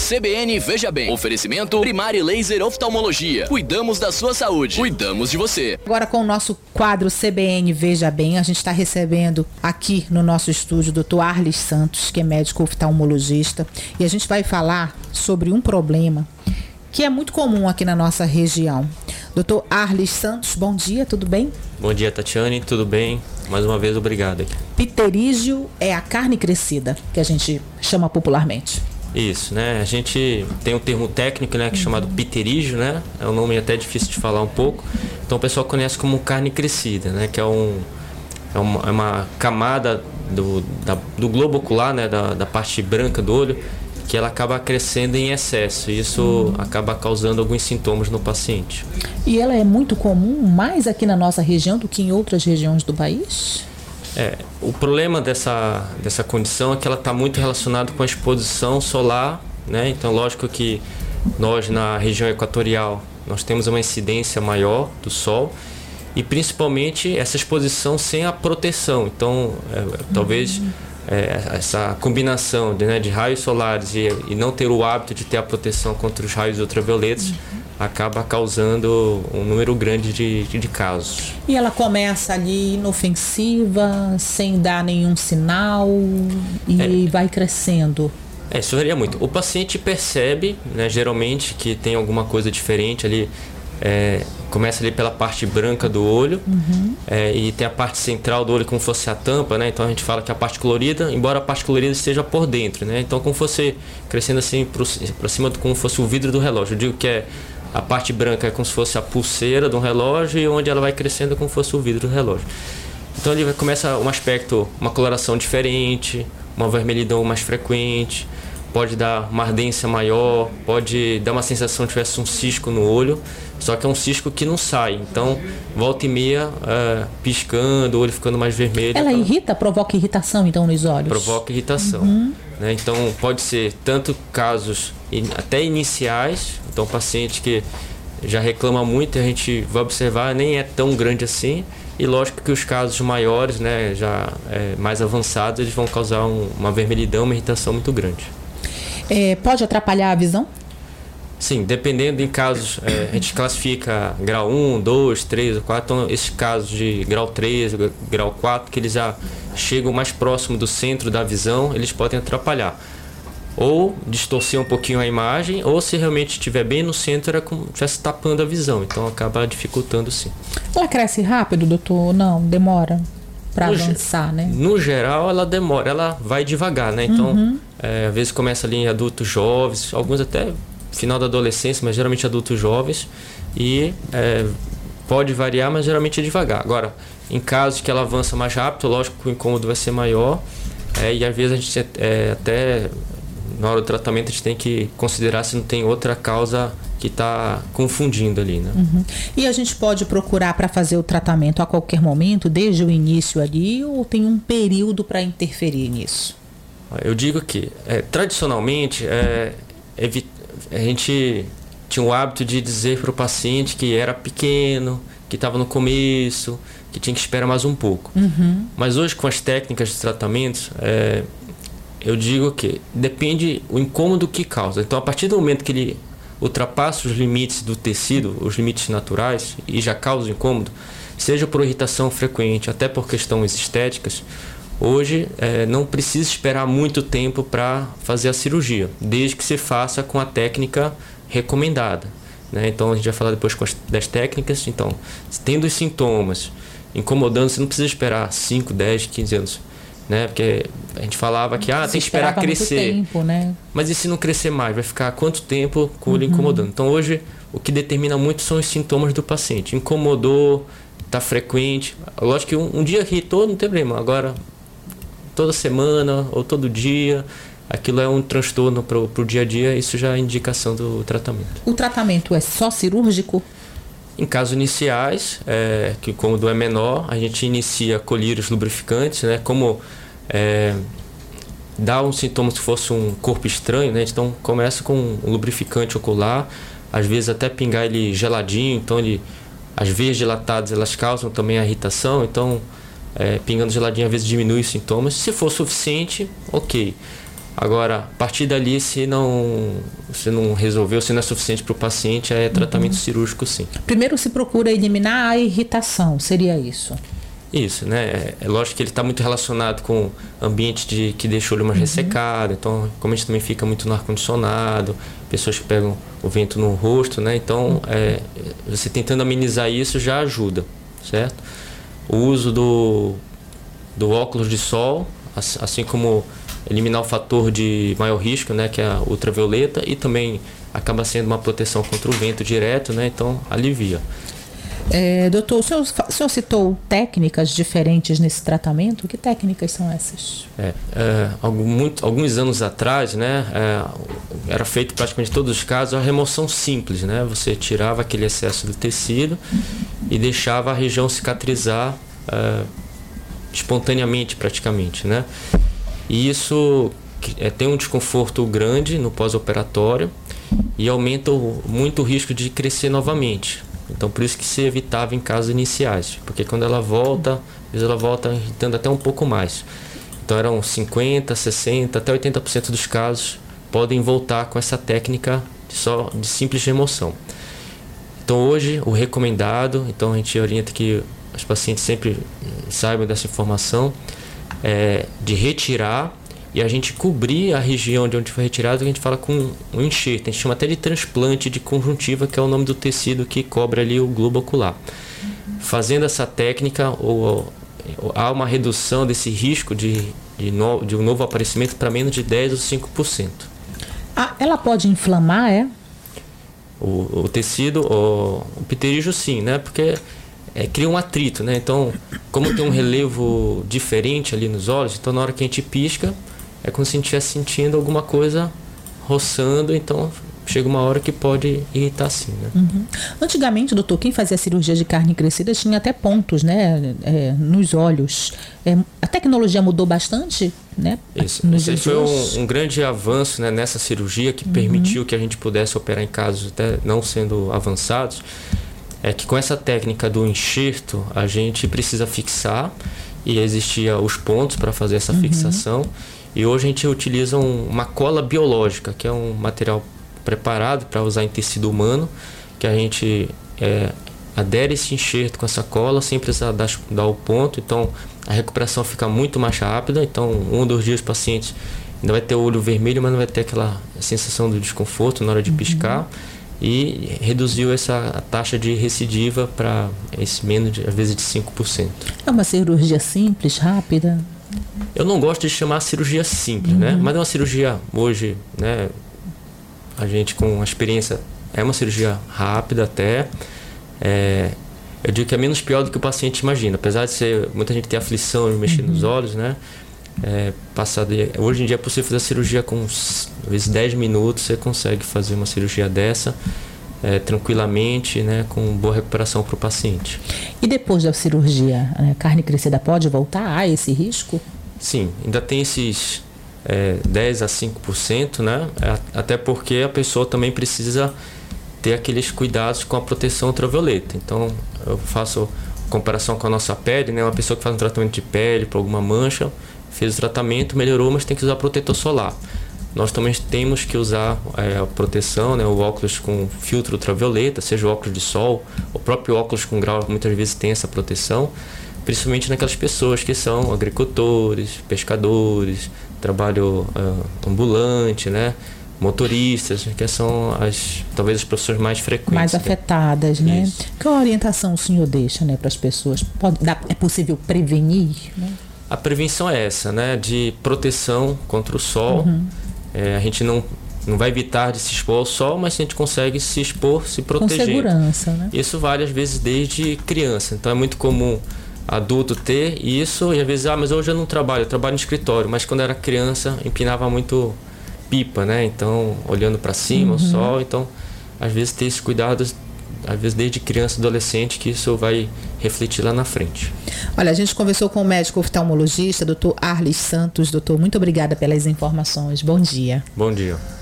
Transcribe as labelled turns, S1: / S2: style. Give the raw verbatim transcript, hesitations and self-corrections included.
S1: C B N Veja Bem. Oferecimento Primari Laser Oftalmologia. Cuidamos da sua saúde. Cuidamos de você.
S2: Agora com o nosso quadro C B N Veja Bem, a gente está recebendo aqui no nosso estúdio o doutor Arlis Santos, que é médico oftalmologista. E a gente vai falar sobre um problema que é muito comum aqui na nossa região. doutor Arlis Santos, bom dia, tudo bem?
S3: Bom dia, Tatiane, tudo bem? Mais uma vez, obrigado.
S2: Pterígio é a carne crescida, que a gente chama popularmente.
S3: Isso, né? A gente tem um termo técnico, né, que é chamado pterígio, né? É um nome até difícil de falar um pouco. Então o pessoal conhece como carne crescida, né? Que é, um, é, uma, é uma camada do, da, do globo ocular, né? Da, da parte branca do olho, que ela acaba crescendo em excesso. E isso hum. acaba causando alguns sintomas no paciente.
S2: E ela é muito comum, mais aqui na nossa região do que em outras regiões do país?
S3: É, o problema dessa, dessa condição é que ela está muito relacionada com a exposição solar, né? Então, lógico que nós na região equatorial nós temos uma incidência maior do sol e principalmente essa exposição sem a proteção. Então, é, uhum. talvez é, essa combinação de, né, de raios solares e, e não ter o hábito de ter a proteção contra os raios ultravioletas uhum. acaba causando um número grande de, de, de casos.
S2: E ela começa ali inofensiva, sem dar nenhum sinal e é, vai crescendo.
S3: É, isso varia muito. O paciente percebe, né, geralmente, que tem alguma coisa diferente ali. É, começa ali pela parte branca do olho uhum. é, e tem a parte central do olho como fosse a tampa, né? Então a gente fala que a parte colorida, embora a parte colorida esteja por dentro, né? Então como fosse crescendo assim para cima, como fosse o vidro do relógio. Eu digo que é a parte branca é como se fosse a pulseira de um relógio e onde ela vai crescendo é como se fosse o vidro do relógio. Então ele começa um aspecto, uma coloração diferente, uma vermelhidão mais frequente, pode dar uma ardência maior, pode dar uma sensação de tivesse um cisco no olho, só que é um cisco que não sai. Então, volta e meia, uh, piscando, o olho ficando mais vermelho.
S2: Ela
S3: então,
S2: irrita, provoca irritação então nos olhos?
S3: Provoca irritação.
S2: Uhum.
S3: Né? Então, pode ser tanto casos in, até iniciais, então paciente que já reclama muito, a gente vai observar, nem é tão grande assim. E lógico que os casos maiores, né, já é, mais avançados, eles vão causar um, uma vermelhidão, uma irritação muito grande.
S2: É, pode atrapalhar a visão?
S3: Sim, dependendo em casos, é, a gente classifica grau um, dois, três, quatro, então esses casos de grau três, grau quatro, que eles já chegam mais próximo do centro da visão, eles podem atrapalhar. Ou distorcer um pouquinho a imagem, ou se realmente estiver bem no centro, é como se estivesse tapando a visão, então acaba dificultando sim.
S2: Ela cresce rápido, doutor? Não, demora para avançar, né?
S3: No geral, ela demora, ela vai devagar, né? Então, uhum. é, às vezes começa ali em adultos jovens, alguns até final da adolescência, mas geralmente adultos jovens, e é, pode variar, mas geralmente é devagar. Agora, em casos que ela avança mais rápido, lógico que o incômodo vai ser maior, é, e às vezes a gente é, até na hora do tratamento a gente tem que considerar se não tem outra causa que está confundindo ali, né?
S2: Uhum. E a gente pode procurar para fazer o tratamento a qualquer momento, desde o início ali, ou tem um período para interferir nisso?
S3: Eu digo que, é, tradicionalmente, é, evitar a gente tinha o hábito de dizer para o paciente que era pequeno, que estava no começo, que tinha que esperar mais um pouco. Uhum. Mas hoje, com as técnicas de tratamento, é, eu digo que depende o incômodo que causa. Então, a partir do momento que ele ultrapassa os limites do tecido, os limites naturais, e já causa incômodo, seja por irritação frequente, até por questões estéticas, hoje é, não precisa esperar muito tempo para fazer a cirurgia, desde que se faça com a técnica recomendada, né? Então a gente vai falar depois das técnicas. Então, tendo os sintomas incomodando, você não precisa esperar cinco, dez, quinze anos, né? Porque a gente falava que ah, tem que esperar crescer,
S2: tempo, né?
S3: Mas e se não crescer mais? Vai ficar quanto tempo com o olho uhum. incomodando? Então hoje o que determina muito são os sintomas do paciente. Incomodou, está frequente, lógico que um, um dia irritou, não tem problema. Agora toda semana ou todo dia, aquilo é um transtorno para o dia a dia, isso já é indicação do tratamento.
S2: O tratamento é só cirúrgico?
S3: Em casos iniciais, é, que como o do é menor, a gente inicia colírios lubrificantes, né? Como é, dá um sintoma se fosse um corpo estranho, né? Então começa com um lubrificante ocular, às vezes até pingar ele geladinho, então ele, as veias dilatadas elas causam também a irritação, então É, pingando geladinho às vezes diminui os sintomas. Se for suficiente, ok. Agora, a partir dali, se não, se não resolveu, se não é suficiente para o paciente, é tratamento uhum. cirúrgico, sim.
S2: Primeiro se procura eliminar a irritação, seria isso?
S3: Isso, né? É, é lógico que ele está muito relacionado com ambiente de, que deixa o olho mais uhum. ressecado. Então, como a gente também fica muito no ar-condicionado, pessoas que pegam o vento no rosto, né? Então, uhum. é, você tentando amenizar isso já ajuda, certo? O uso do, do óculos de sol, assim como eliminar o fator de maior risco, né, que é a ultravioleta, e também acaba sendo uma proteção contra o vento direto, né, então alivia.
S2: É, doutor, o senhor, o senhor citou técnicas diferentes nesse tratamento? Que técnicas são essas?
S3: É, é, algum, muito, alguns anos atrás, né, é, era feito praticamente em todos os casos a remoção simples, né, você tirava aquele excesso do tecido e deixava a região cicatrizar é, espontaneamente praticamente, né. E isso é, tem um desconforto grande no pós-operatório e aumenta o, muito o risco de crescer novamente. Então, por isso que se evitava em casos iniciais, porque quando ela volta, às vezes ela volta irritando até um pouco mais. Então, eram cinquenta, sessenta, até oitenta por cento dos casos podem voltar com essa técnica de, só, de simples remoção. Então, hoje, o recomendado, então a gente orienta que os pacientes sempre saibam dessa informação, É, de retirar e a gente cobrir a região de onde foi retirado, que a gente fala com um enxerto. A gente chama até de transplante de conjuntiva, que é o nome do tecido que cobre ali o globo ocular. Fazendo essa técnica, ou, ou, há uma redução desse risco de, de, no, de um novo aparecimento para menos de dez ou cinco por cento.
S2: Ah, ela pode inflamar, é?
S3: O, o tecido, o, o pterígio sim, né? Porque É, cria um atrito, né? Então, como tem um relevo diferente ali nos olhos, então na hora que a gente pisca, é como se a gente estivesse sentindo alguma coisa roçando, então chega uma hora que pode irritar sim, né?
S2: Uhum. Antigamente, doutor, quem fazia cirurgia de carne crescida tinha até pontos, né? É, nos olhos. É, a tecnologia mudou bastante, né?
S3: Isso. Esse foi um, um grande avanço, né, nessa cirurgia que uhum. permitiu que a gente pudesse operar em casos até não sendo avançados. É que com essa técnica do enxerto, a gente precisa fixar, e existia os pontos para fazer essa uhum. fixação. E hoje a gente utiliza um, uma cola biológica, que é um material preparado para usar em tecido humano, que a gente é, adere esse enxerto com essa cola sem precisar dar, dar o ponto. Então a recuperação fica muito mais rápida. Então um ou dois dias o paciente ainda vai ter o olho vermelho, mas não vai ter aquela sensação do desconforto na hora de uhum. piscar. E reduziu essa taxa de recidiva para esse menos, de, às vezes, de cinco por cento.
S2: É uma cirurgia simples, rápida?
S3: Eu não gosto de chamar cirurgia simples, uhum. né? Mas é uma cirurgia hoje, né? A gente com a experiência, é uma cirurgia rápida até. É, eu digo que é menos pior do que o paciente imagina. Apesar de ser, muita gente ter aflição de mexer uhum. nos olhos, né? É, passado, hoje em dia é possível fazer a cirurgia com uns, às vezes dez minutos, você consegue fazer uma cirurgia dessa é, tranquilamente, né, com boa recuperação para o paciente.
S2: E depois da cirurgia, a carne crescida pode voltar? Há esse risco?
S3: Sim, ainda tem esses é, dez a cinco por cento, né, até porque a pessoa também precisa ter aqueles cuidados com a proteção ultravioleta. Então eu faço comparação com a nossa pele, né, uma pessoa que faz um tratamento de pele para alguma mancha, fez o tratamento, melhorou, mas tem que usar protetor solar. Nós também temos que usar é, a proteção, né, o óculos com filtro ultravioleta, seja o óculos de sol, o próprio óculos com grau muitas vezes tem essa proteção, principalmente naquelas pessoas que são agricultores, pescadores, trabalho uh, ambulante, né, motoristas, que são as, talvez as profissões mais frequentes.
S2: Mais afetadas, né? Isso. Qual orientação o senhor deixa, né, para as pessoas? Pode, dá, é possível prevenir, né?
S3: A prevenção é essa, né? De proteção contra o sol. Uhum. É, a gente não, não vai evitar de se expor ao sol, mas a gente consegue se expor, se proteger.
S2: Com segurança, né?
S3: Isso vale às vezes desde criança. Então é muito comum adulto ter isso e às vezes, ah, mas hoje eu não trabalho, eu trabalho no escritório. Mas quando era criança, empinava muito pipa, né? Então, olhando para cima, uhum. o sol. Então, às vezes ter esses cuidados, às vezes desde criança, adolescente, que isso vai refletir lá na frente.
S2: Olha, a gente conversou com o médico oftalmologista, doutor Arlis Santos. Doutor, muito obrigada pelas informações. Bom dia.
S3: Bom dia.